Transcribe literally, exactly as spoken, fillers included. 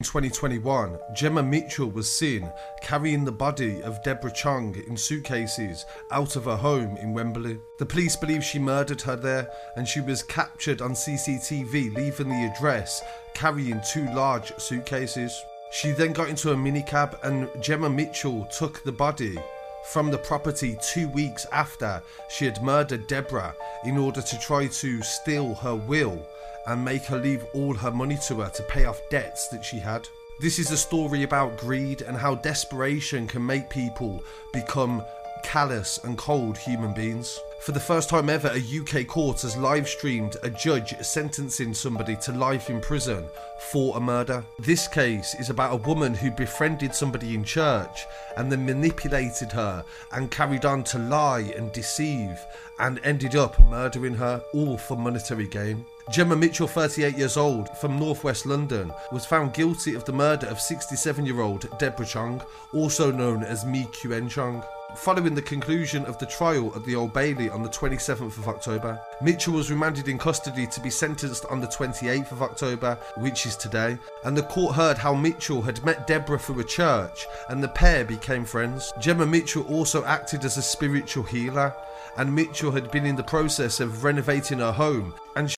twenty twenty-one, Gemma Mitchell was seen carrying the body of Deborah Chong in suitcases out of her home in Wembley. The police believe she murdered her there, and she was captured on C C T V leaving the address carrying two large suitcases. She then got into a minicab, and Gemma Mitchell took the body from the property two weeks after she had murdered Deborah in order to try to steal her will and make her leave all her money to her to pay off debts that she had. This is a story about greed and how desperation can make people become callous and cold human beings. For the first time ever, a U K court has live streamed a judge sentencing somebody to life in prison for a murder. This case is about a woman who befriended somebody in church and then manipulated her and carried on to lie and deceive and ended up murdering her, all for monetary gain. Gemma Mitchell, thirty-eight years old, from northwest London, was found guilty of the murder of sixty-seven-year-old Deborah Chong, also known as Mi Kuen Chong. Following the conclusion of the trial at the Old Bailey on the twenty-seventh of October, Mitchell was remanded in custody to be sentenced on the twenty-eighth of October, which is today, and the court heard how Mitchell had met Deborah through a church and the pair became friends. Gemma Mitchell also acted as a spiritual healer, and Mitchell had been in the process of renovating her home, and